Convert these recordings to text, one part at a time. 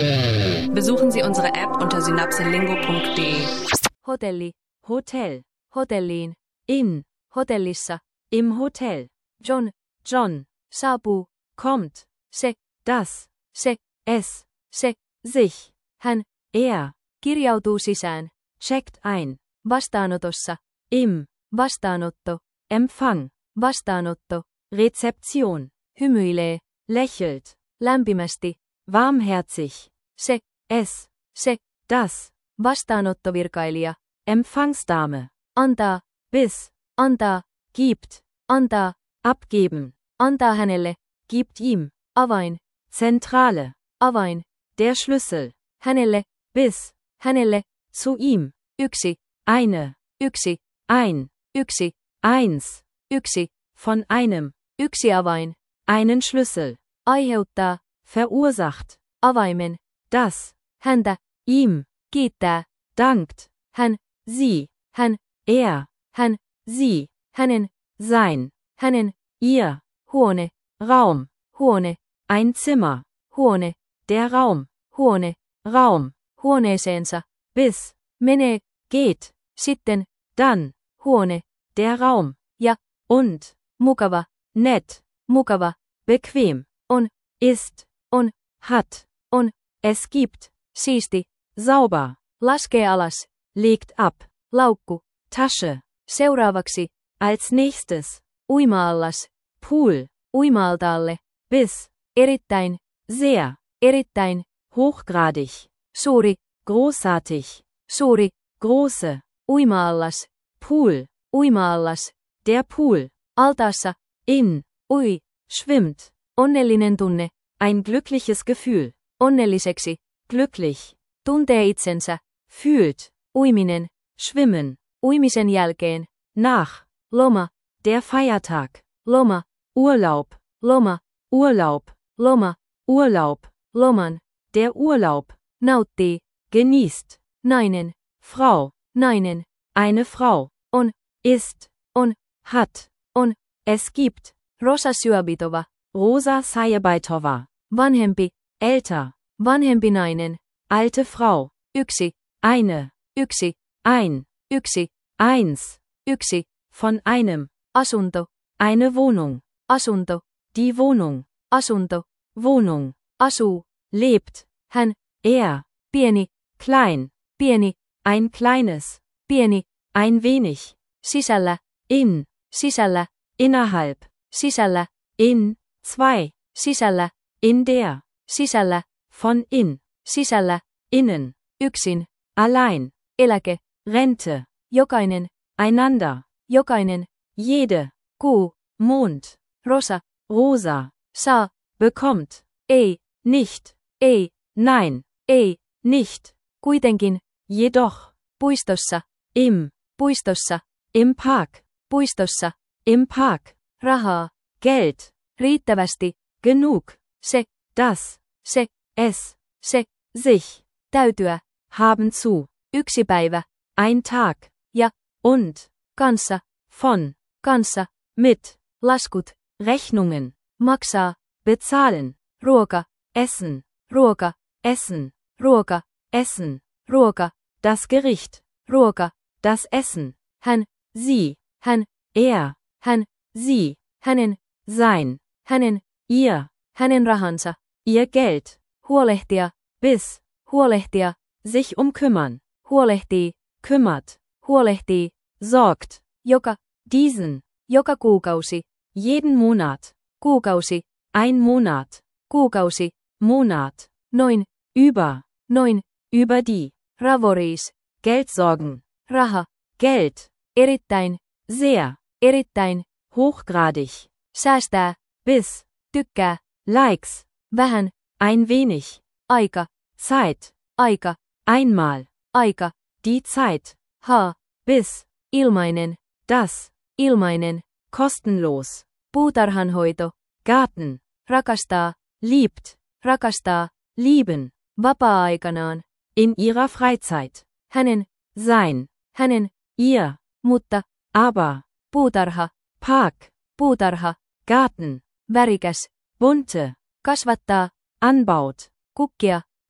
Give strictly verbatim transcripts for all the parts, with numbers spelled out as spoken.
Besuchen Sie unsere App unter synapselingo punkt de. Hotelli, Hotel, hotelliin, in, hotellissa, im Hotel. John, John, saapuu, kommt, se, das, se, es, se, sich, hän, er, kirjautuu sisään, checkt ein, vastaanotossa, im, vastaanotto, Empfang, vastaanotto, Rezeption, hymyilee, lächelt, lämpimästi, warmherzig, se, es, se, das, vastaanottovirkailija, Empfangsdame, antaa, bis, antaa, gibt, antaa, abgeben, antaa hänelle, gibt ihm, avain, Zentrale, avain, der Schlüssel, hänelle, bis, hänelle, zu ihm, yksi, eine, yksi, ein, yksi, eins, yksi, von einem, yksi avain, einen Schlüssel, aiheuttaa, verursacht, avaimen, das, häntä, ihm, kiittää, dankt, hän, sie, hän, er, hän, sie, hänen, sein, hänen, ihr, huone, Raum, huone, ein Zimmer, huone, der Raum, huone, Raum, huoneeseensa, bis, menee, geht, sitten, dann, huone, der Raum, ja, und, mukava, nett, mukava, bequem, on, ist, on, hat, on, es gibt, siisti, sauber, laskee alas, legt ab, laukku, Tasche, seuraavaksi, als nächstes, uima-allas, Pool, uima-altaalle, bis, erittäin, sehr, erittäin, hochgradig, suuri, großartig, suuri, große, uima-allas, Pool, uima-allas, der Pool, altaassa, in, ui, schwimmt, onnellinen tunne, ein glückliches Gefühl, onnelliseksi, glücklich, tuntee itsensä, fühlt, uiminen, schwimmen, uimisen jälkeen, nach, loma, der Feiertag, loma, Urlaub, loma, Urlaub, loma, Urlaub, loman, der Urlaub, nauttii, genießt, nainen, Frau, nainen, eine Frau, on, ist, on, hat, on, es gibt, Rosa Syabitova, Rosa Sajebaitova, vanhempi, älter, vanhempi nainen, alte Frau, yksi, eine, yksi, ein, yksi, eins, yksi, von einem, asunto, eine Wohnung, asunto, die Wohnung, asunto, Wohnung, asuu, lebt, hän, er, pieni, klein, pieni, ein kleines, pieni, ein wenig, sisällä, in, sisällä, innerhalb, sisällä, in, zwei, sisällä, in der, sisällä, von in, sisällä, innen, yksin, allein, eläke, Rente, jokainen, einander, jokainen, jede, kuu, Mond, Rosa, Rosa, saa, bekommt, ei, nicht, ei, nein, ei, nicht, kuitenkin, jedoch, puistossa, im, puistossa, im Park, puistossa, im Park, rahaa, Geld, riittävästi, genug, se, das, se, es, se, sich, täytyä, haben zu, yksi päivä, ein Tag, ja, und, kanssa, von, kanssa, mit, laskut, Rechnungen, maksaa, bezahlen, ruoka, essen, ruoka, essen, ruoka, essen, ruoka, das Gericht, ruoka, das Essen, hän, sie, hän, er, hän, sie, hänen, sein, hänen, ihr, hänen rahansa, ihr Geld, huolehtia, bis, huolehtia, sich umkümmern, huolehtii, kümmert, huolehtii, sorgt, joka, diesen, joka kuukausi, jeden Monat, kuukausi, ein Monat, kuukausi, Monat, noin, über, noin, über die, ravoriis, Geldsorgen, raha, Geld, erittäin, sehr, erittäin, hochgradig, säästää, bis, tykkää, likes, vähän, ein wenig, aika, Zeit, aika, einmal, aika, die Zeit, ha, bis, ilmainen, das, ilmainen, kostenlos, puutarhanhoito, Garten, rakastaa, liebt, rakastaa, lieben, vapaa-aikanaan, in ihrer Freizeit, hänen, sein, hänen, ihr, mutta, aber, puutarha, Park, puutarha, Garten, värikäs, bunte, kasvattaa, anbaut, kukkia,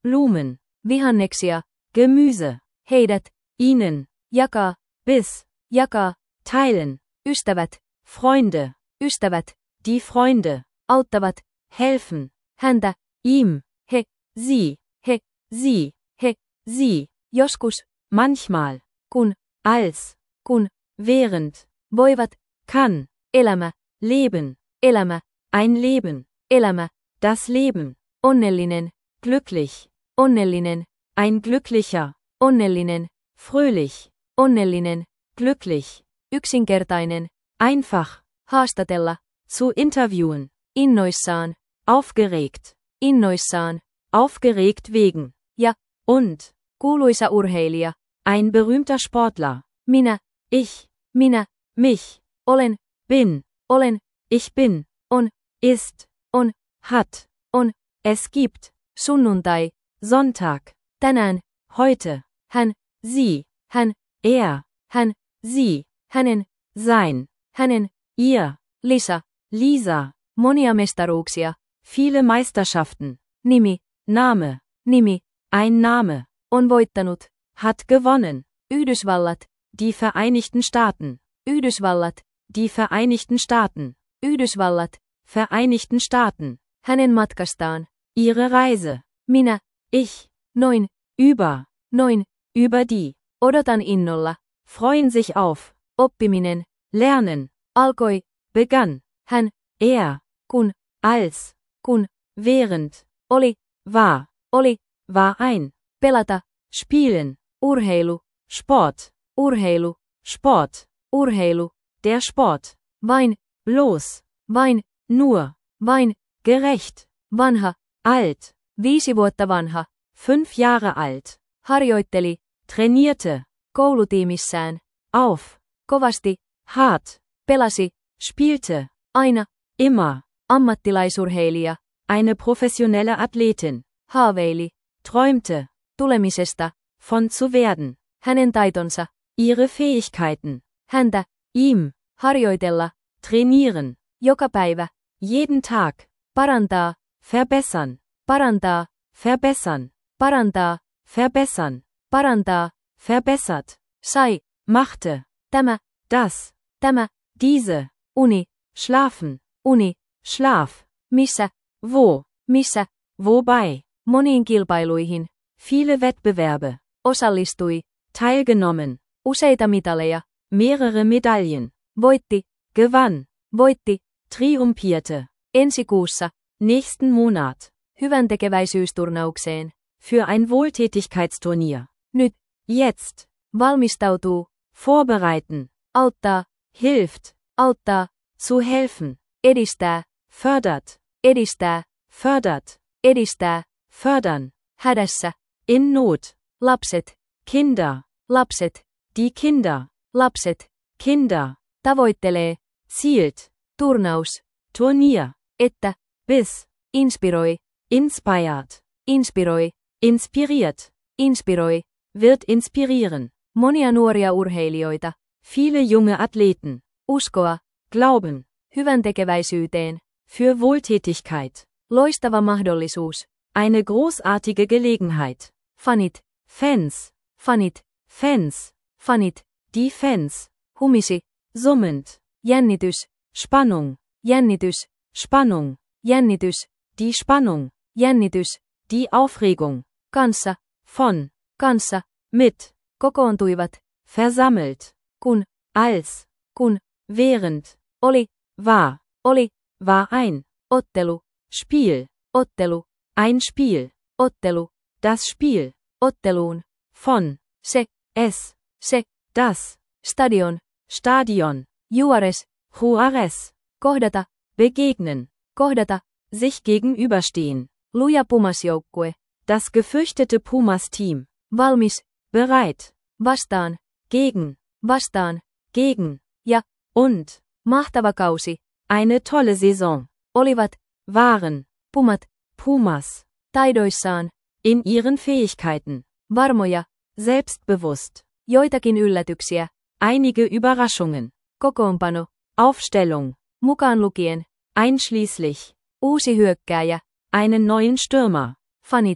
Blumen, vihanneksia, Gemüse, heidät, ihnen, jakaa, bis, jakaa, teilen, ystävät, Freunde, ystävät, die Freunde, auttavat, helfen, häntä, ihm, he, sie, he, sie, he, sie, joskus, manchmal, kun, als, kun, während, voivat, kann, elämä, leben, elämä, ein Leben, elämä, das Leben, onnellinen, glücklich, onnellinen, ein glücklicher, onnellinen, fröhlich, onnellinen, glücklich, yksinkertainen, einfach, haastatella, zu interviewen, innoissaan, aufgeregt, innoissaan, aufgeregt wegen, ja, und, kuuluisa urheilija, ein berühmter Sportler, minä, ich, minä, mich, olen, bin, olen, ich bin, on, ist, on, hat, on, es gibt, sunnuntai, Sonntag, tänään, heute, hän, sie, hän, er, hän, sie, hänen, sein, hänen, ihr, Lisa, Lisa, monia mestaruuksia, viele Meisterschaften, nimi, Name, nimi, ein Name, on voittanut, hat gewonnen, Yhdysvallat, die Vereinigten Staaten, Yhdysvallat, die Vereinigten Staaten, Yhdysvallat, Vereinigten Staaten, hänen matkastaan, ihre Reise, minä, ich, noin, über, noin, über die, odotan innolla, freuen sich auf, oppiminen, lernen, alkoi, begann, hän, er, kun, als, kun, während, oli, war, oli, war ein, pelata, spielen, urheilu, Sport, urheilu, Sport, urheilu, der Sport, vain, bloß, vain, nur, vain, gerecht, vanha, alt, viisi vuotta vanha, fünf Jahre alt, harjoitteli, trainierte, koulutiimissään, auf, kovasti, hart, pelasi, spielte, aina, immer, ammattilaisurheilija, eine professionelle Athletin, haaveili, träumte, tulemisesta, von zu werden, hänen taitonsa, ihre Fähigkeiten, häntä, ihm, harjoitella, trainieren, joka päivä, jeden Tag, parantaa, verbessern, parantaa, verbessern, parantaa, verbessern, parantaa, verbessert, sai, machte, tämä, das, tämä, diese, uni, schlafen, uni, Schlaf, missä, wo, missä, wobei, moniin kilpailuihin, viele Wettbewerbe, osallistui, teilgenommen, useita mitaleja, mehrere Medaillen, voitti, gewann, voitti, triumphierte, ensi kuussa, nächsten Monat, hyväntekeväisyysturnaukseen, für ein Wohltätigkeitsturnier, nyt, jetzt, valmistautuu, vorbereiten, auttaa, hilft, auttaa, zu helfen, edistää, fördert, edistää, fördert, edistää, fördern, hädässä, in Not, lapset, Kinder, lapset, die Kinder, lapset, Kinder, tavoittelee, zielt, turnaus, Turnier, että, bis, inspiroi, inspired, inspiroi, inspiriert, inspiroi, wird inspirieren, monia nuoria urheilijoita, viele junge Athleten, uskoa, glauben, hyväntekeväisyyteen, für Wohltätigkeit, loistava mahdollisuus, eine großartige Gelegenheit, fanit, Fans, fanit, Fans, fanit, die Fans, humisi, summend, jännitys, Spannung, jännitys, Spannung, jännitys, die Spannung, jännitys, die Aufregung, kanssa, von, kanssa, mit, kokoontuivat, versammelt, kun, als, kun, während, oli, war, oli, war ein, ottelu, Spiel, ottelu, ein Spiel, ottelu, das Spiel, otteluun, von, se, es, se, das, stadion, Stadion, Juarez, Juarez, kohdata, begegnen, kohdata, sich gegenüberstehen, luja pumasjoukkue, das gefürchtete Pumas-Team, valmis, bereit, vastaan, gegen, vastaan, gegen, ja, und, mahtava kausi, eine tolle Saison, olivat, waren, pumat, Pumas, taidoissaan, in ihren Fähigkeiten, varmoja, selbstbewusst, joitakin yllätyksiä, einige Überraschungen, kokoonpano, Aufstellung, mukaan lukien, einschließlich, uusi hyökkääjä, einen neuen Stürmer, fanit,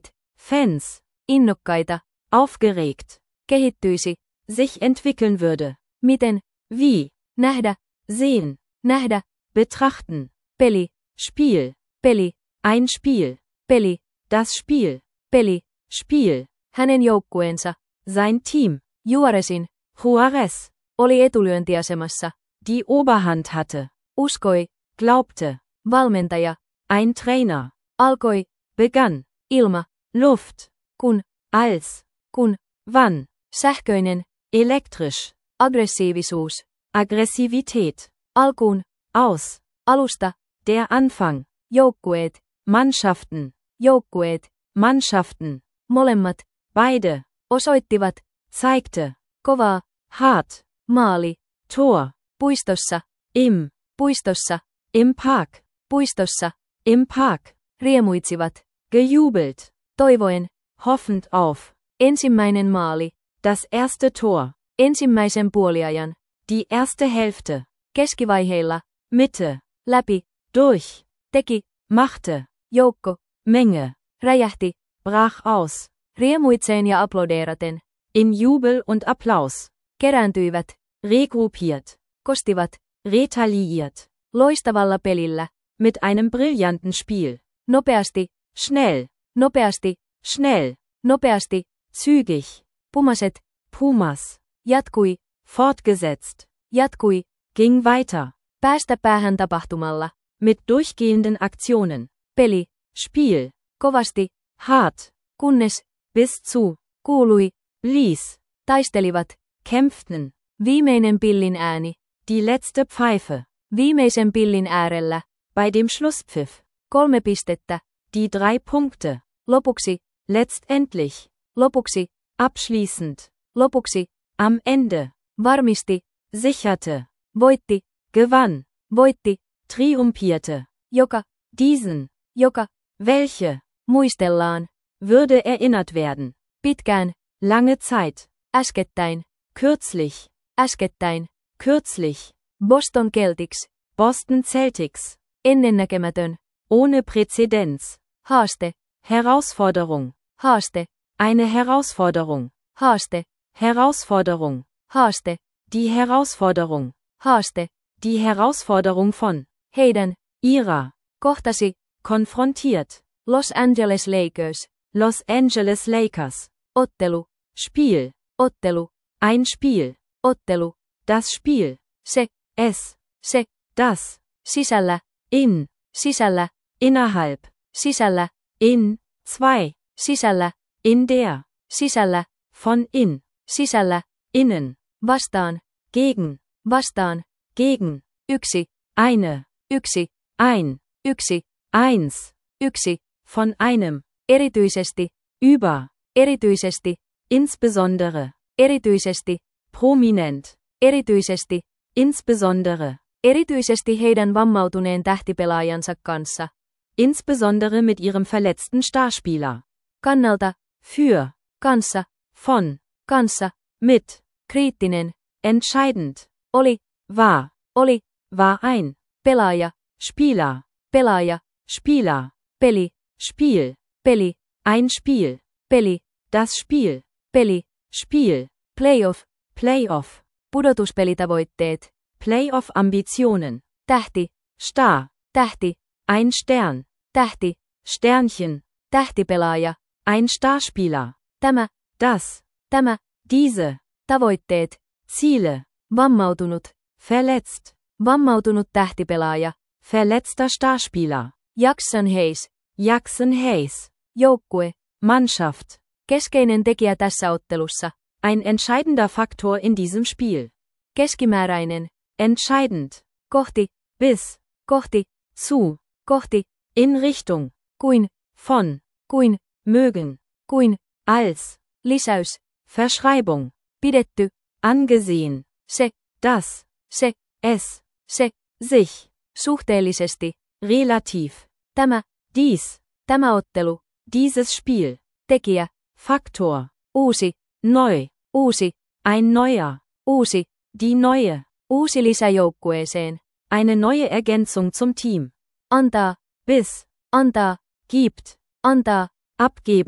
Fans, innokkaita, aufgeregt, kehittyisi, sich entwickeln würde, miten, wie, nähdä, sehen, nähdä, betrachten, peli, Spiel, peli, ein Spiel, peli, das Spiel, peli, Spiel, hänen joukkueensa, sein Team, Juaresin, Juarez, oli etulyöntiasemassa, die Oberhand hatte, uskoi, glaubte, valmentaja, ein Trainer, alkoi, begann, ilma, Luft, kun, als, kun, wann, sähköinen, elektrisch, aggressiivisuus, Aggressivität, alkuun, aus, alusta, der Anfang, joukkueet, Mannschaften, joukkueet, Mannschaften, molemmat, beide, osoittivat, zeigte, kovaa, hart, maali, Tor, puistossa, im, puistossa, im Park, puistossa, im Park, riemuitsivat, gejubelt, toivoen, hoffend auf, ensimmäinen maali, das erste Tor, ensimmäisen puoliajan, die erste Hälfte, keskivaiheilla, Mitte, läpi, durch, teki, machte, joukko, Menge, räjähti, brach aus, riemuitseen ja aplodeeraten, in Jubel und Applaus, kerääntyivät, regruppiert, kostivat, retaliiert, loistavalla pelillä, mit einem brillanten Spiel, nopeasti, schnell, nopeasti, schnell, nopeasti, zügig, pumaset, Pumas, jatkui, fortgesetzt, jatkui, ging weiter, päästä päähän tapahtumalla, mit durchgehenden Aktionen, peli, Spiel, kovasti, hart, kunnes, bis zu, kuului, blies, taistelivat, kämpften, viimeinen pillin ääni, die letzte Pfeife, viimeisen pillin äärellä, bei dem Schlusspfiff, kolme pistettä, die drei Punkte, lopuksi, letztendlich, lopuksi, abschließend, lopuksi, am Ende, varmisti, sicherte, voitti, gewann, voitti, triumphierte, joka, diesen, joka, welche, muistellaan, würde erinnert werden, pitkään, lange Zeit, äskettäin, kürzlich, äskettäin, kürzlich, Boston Celtics, Boston Celtics, ennennäkemätön, ohne Präzedenz, haaste, Herausforderung, haaste, eine Herausforderung, haaste, Herausforderung, haaste, die Herausforderung, haaste, die Herausforderung von, heidän, ihrer, kohtasi, konfrontiert, Los Angeles Lakers, Los Angeles Lakers, ottelu, Spiel, ottelu, ein Spiel, ottelu, das Spiel, se, es, se, das, sisällä, in, sisällä, innerhalb, sisällä, in, zwei, sisällä, in der, sisällä, von in, sisällä, innen, vastaan, gegen, vastaan, gegen, yksi, eine, yksi, ein, yksi, eins, yksi, von einem, erityisesti, über, erityisesti, insbesondere, erityisesti, prominent, erityisesti, insbesondere, erityisesti heidän vammautuneen tähtipelaajansa kanssa, insbesondere mit ihrem verletzten Starspieler, kannalta, für, kanssa, von, kanssa, mit, kriittinen, entscheidend, oli, war, oli, war ein, pelaaja, Spieler, pelaaja, Spieler, peli, Spiel, peli, ein Spiel, peli, das Spiel, peli, Spiel, playoff, Playoff, pudotuspelitavoitteet, Playoff-Ambitionen, tähti, Star, tähti, ein Stern, tähti, Sternchen, tähtipelaaja, ein Starspieler, tämä, das, tämä, diese, tavoitteet, Ziele, vammautunut, verletzt, vammautunut tähtipelaaja, verletzter Starspieler, Jackson Hayes, Jackson Hayes, joukkue, Mannschaft, keskeinen tekijä tässä ottelussa, ein entscheidender Faktor in diesem Spiel, keskimääräinen, entscheidend, kohti, bis, kohti, zu, kohti, in Richtung, kuin, von, kuin, mögen, kuin, als, lisäys, Verschreibung, pidetty, angesehen, se, das, se, es, se, sich, suhteellisesti, relativ, tämä, dies, tämä ottelu, dieses Spiel, tekijä, Faktor, uusi, neu, uusi, ein neuer, uusi, die neue, uusi lisä joukkueeseen, eine neue Ergänzung zum Team, antaa, bis, antaa, gibt, antaa, abgeben,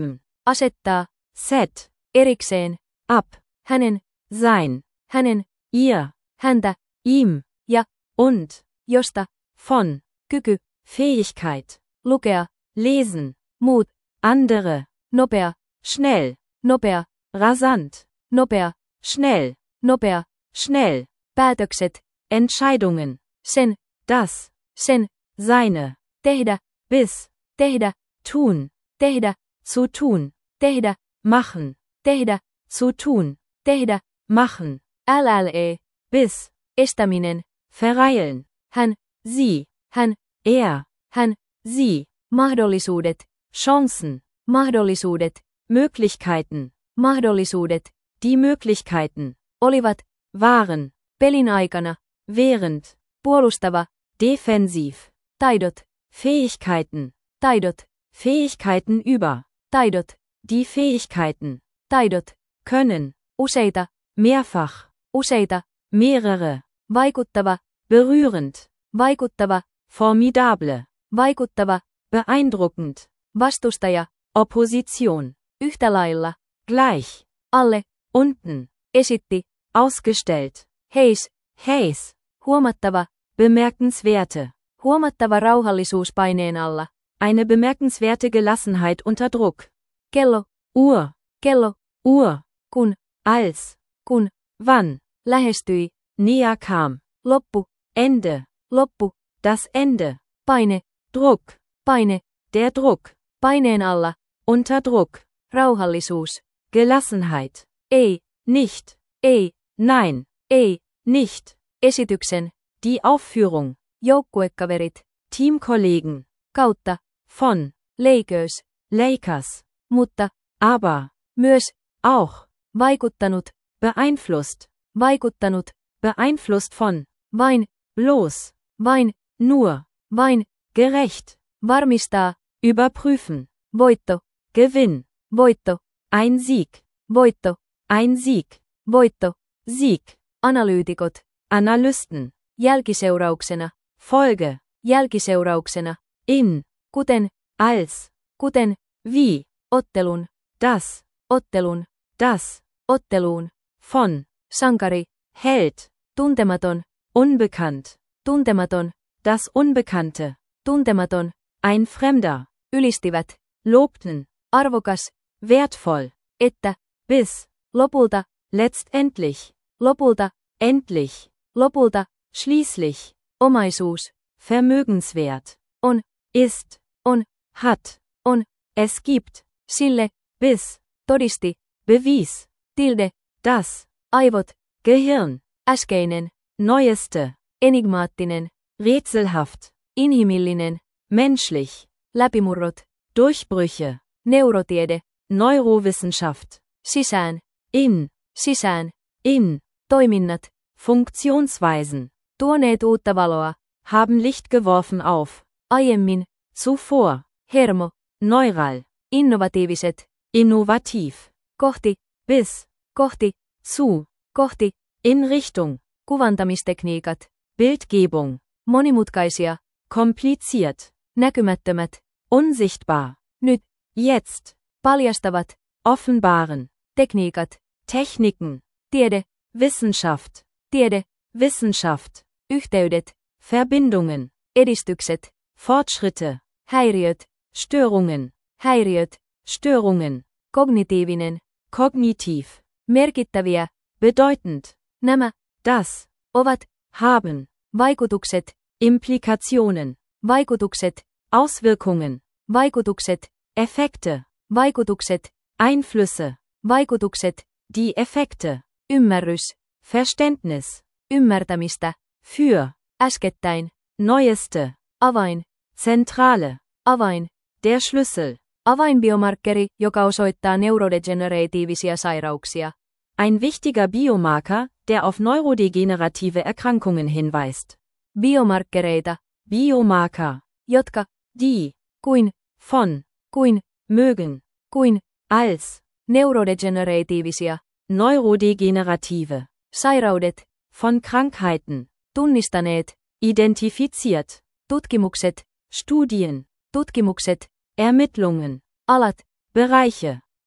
asettaa, set, erikseen, ab, hänen, sein, hänen, ihr, häntä, ihm, ja, und, josta, von, kyky, Fähigkeit, lukea, lesen, muut, andere, nopea, schnell, nopea, rasant, nopea, schnell, nopea, schnell, päätökset, Entscheidungen, sen, das, sen, seine, tehdä, bis, tehdä, tun, tehdä, zu tun, tehdä, machen, tehdä, zu tun, tehdä, machen, lle, bis, estäminen, verreilen, hän, sie, hän, er, hän, sie, mahdollisuudet, Chancen, mahdollisuudet, Möglichkeiten, mahdollisuudet, die Möglichkeiten, olivat, waren, pelin aikana, während, puolustava, defensiv, taidot, Fähigkeiten, taidot, Fähigkeiten über, taidot, die Fähigkeiten, taidot, können, useita, mehrfach, useita, mehrere, vaikuttava, berührend, vaikuttava, formidable, vaikuttava, beeindruckend, vastustaja, Opposition, yhtä lailla, gleich, alle, unten, esitti, ausgestellt, heis, heiß, huomattava, bemerkenswerte, huomattava rauhallisuus paineen alla, eine bemerkenswerte Gelassenheit unter Druck, kello, Uhr, kello, Uhr, kun, als, kun, wann, lähestyi, näher kam, loppu, Ende, loppu, das Ende, paine, Druck, paine, der Druck, paineen alla, unter Druck, rauhallisuus, Gelassenheit, ei, nicht, ei, nein, ei, nicht, esityksen, die Aufführung, joukkuekaverit, Teamkollegen, kautta, von, Lakers, Lakers, mutta, aber, myös, auch, vaikuttanut, beeinflusst, vaikuttanut, beeinflusst von, vain, bloß, vain, nur, vain, gerecht, varmistaa, überprüfen, voitto, Gewinn, voitto, ein Sieg, voitto, ein Sieg, voitto, Sieg, analyytikot, Analysten, jälkiseurauksena, Folge, jälkiseurauksena, in, kuten, als, kuten, wie, ottelun, das, ottelun, das, otteluun, von, sankari, Held, tuntematon, unbekannt, tuntematon, das Unbekannte, tuntematon, ein Fremder, ylistivät, lobten, arvokas, wertvoll, että, bis, lopulta, letztendlich, lopulta, endlich, lopulta, schließlich, omaisuus, vermögenswert, on, ist, on, hat, on, es gibt, sille, bis, todisti, bewies, tilde, das, aivot, Gehirn, äskeinen, neueste, enigmaattinen, rätselhaft, inhimillinen, menschlich, läpimurrot, Durchbrüche, neurotiede, Neurowissenschaft, sisään, in, sisään, in, toiminnat, Funktionsweisen, tuoneet uutta valoa, haben Licht geworfen auf, aiemmin, zuvor, hermo, neural, innovatiiviset, innovativ, kohti, bis, kohti, zu, kohti, in Richtung, kuvantamistekniikat, Bildgebung, monimutkaisia, kompliziert, näkymättömät, unsichtbar, nyt, jetzt, paljastavat, offenbaren, tekniikat, Techniken, tiede, Wissenschaft, tiede, Wissenschaft, yhteydet, Verbindungen, edistykset, Fortschritte, häiriöt, Störungen, häiriöt, Störungen, kognitiivinen, kognitiv, merkittäviä, bedeutend, nämä, das, ovat, haben, vaikutukset, Implikationen, vaikutukset, Auswirkungen, vaikutukset, Effekte, vaikutukset, Einflüsse, vaikutukset, die Effekte, ymmärrys, Verständnis, ymmärtämistä, für, äskettäin, neueste, avain, Zentrale, avain, der Schlüssel, avainbiomarkkeri, joka osoittaa neurodegeneratiivisia sairauksia, ein wichtiger Biomarker, der auf neurodegenerative Erkrankungen hinweist. biomarkkereita, Biomarker, jotka, die, kuin, von, kuin, mögen, kuin, als, neurodegeneratiivisia, neurodegenerative, sairaudet, von Krankheiten, tunnistaneet, identifiziert, tutkimukset, Studien, tutkimukset, Ermittlungen, alat, Bereiche,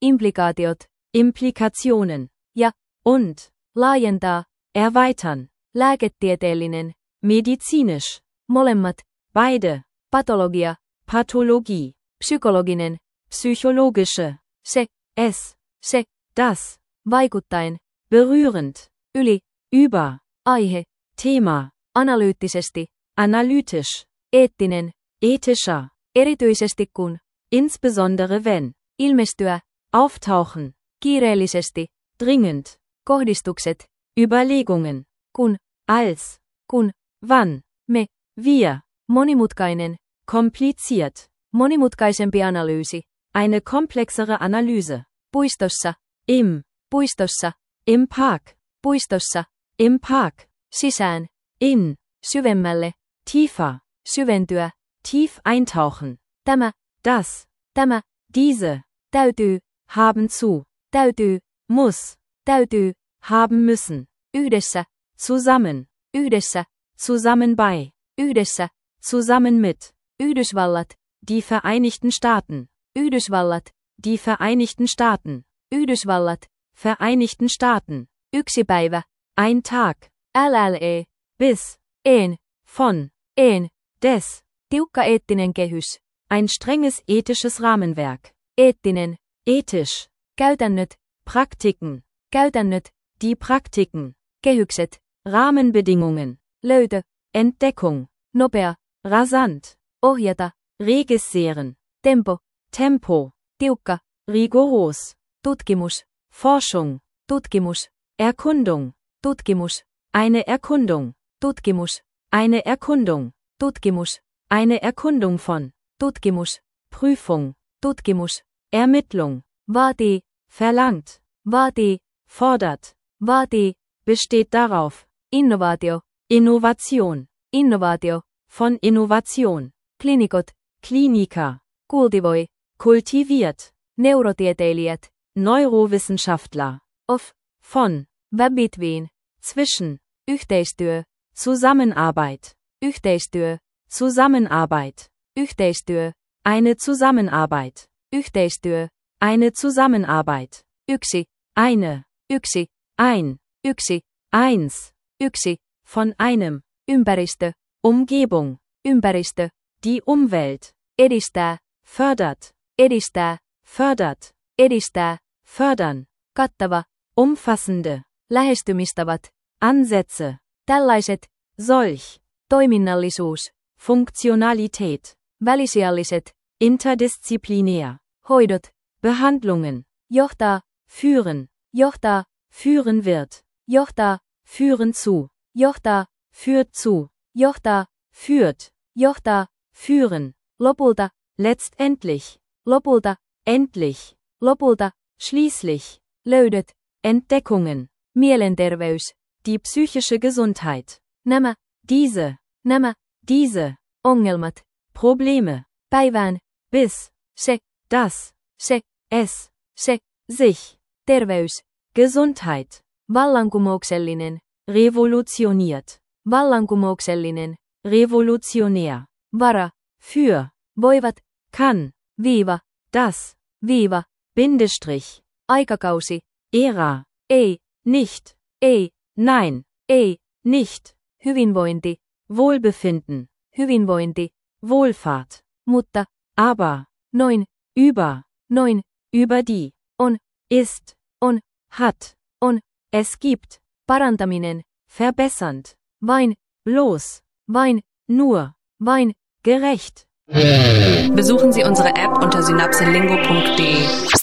implikaatiot, Implikationen ja, und laajentaa, erweitern, lääketieteellinen, medizinisch, molemmat, beide, patologia, Pathologie, psykologinen, psychologische, se, es, se, das, vaikuttaen, berührend, yli, über, aihe, Thema, analyyttisesti, analytisch, eettinen, ethischer, erityisesti kun, insbesondere wenn, ilmestyä, auftauchen, kiireellisesti, dringend, kohdistukset, Überlegungen, kun, als, kun, wann, me, wir, monimutkainen, kompliziert, monimutkaisempi analyysi, eine komplexere Analyse, puistossa, im, puistossa, im Park, puistossa, im Park, sisään, in, syvemmälle, tiefer, syventyä, tief eintauchen, tämä, das, tämä, diese, täytyy, haben zu, täytyy, muss, täytyy, haben müssen, yhdessä, zusammen, yhdessä, zusammen bei, yhdessä, zusammen mit, Yhdysvallat, die Vereinigten Staaten, Yhdysvallat, die Vereinigten Staaten, Yhdysvallat, Vereinigten Staaten, yksi päivä, ein Tag, lle, bis, en, von, en, des, tiukka eettinen kehys, ein strenges ethisches Rahmenwerk, eettinen, ethisch, käytännöt, Praktiken, käytännöt, die Praktiken, kehykset, Rahmenbedingungen, löytö, Entdeckung, nopea, rasant, ohjata, regissieren, tempo, Tempo, tiukka, rigoros, tutkimus, Forschung, tutkimus, Erkundung, tutkimus, eine Erkundung, tutkimus, eine Erkundung, tutkimus, eine Erkundung von, tutkimus, Prüfung, tutkimus, Ermittlung, vaatii, verlangt, vaatii, fordert, vaatii, besteht darauf, innovaatio, Innovation, innovaatio, von Innovation, klinikot, Kliniker, kultivoi, kultiviert, neurotieteilijät, Neurowissenschaftler, of, von, web between, zwischen, yhteistyö, Zusammenarbeit, yhteistyö, Zusammenarbeit, yhteistyö, eine Zusammenarbeit, yhteistyö, eine Zusammenarbeit, yksi, eine, yksi, ein, yksi, eins, yksi, von einem, ympäristö, Umgebung, ympäristö, die Umwelt, edistää, fördert, edistää, fördert, edistää, fördern, kattava, umfassende, lähestymistavat, Ansätze, tällaiset, solch, toiminnallisuus, Funktionalität, välisialliset, interdisziplinär, hoidot, Behandlungen, johtaa, führen, johtaa, führen wird, johtaa, führen zu, johtaa, führt zu, johtaa, führt, johtaa, führen, lopulta, letztendlich, lopulta, endlich, lopulta, schließlich, löydöt, Entdeckungen, mielenterveys, die psychische Gesundheit, nämä, diese, nämä, diese, ongelmat, Probleme, päivään, bis, se, das, se, es, se, sich, terveys, Gesundheit, vallankumouksellinen, revolutioniert, vallankumouksellinen, revolutionär, vara, für, voivat, kann, viiva, das, viiva, Bindestrich, aikakausi, Ära, ei, nicht, ei, nein, ei, nicht, hyvinvointi, Wohlbefinden, hyvinvointi, Wohlfahrt, mutta, aber, noin, über, noin, über die, on, ist, on, hat, on, es gibt, parantaminen, verbessernd, vain, bloß, vain, nur, vain, gerecht. Besuchen Sie unsere App unter synapselingo punkt de.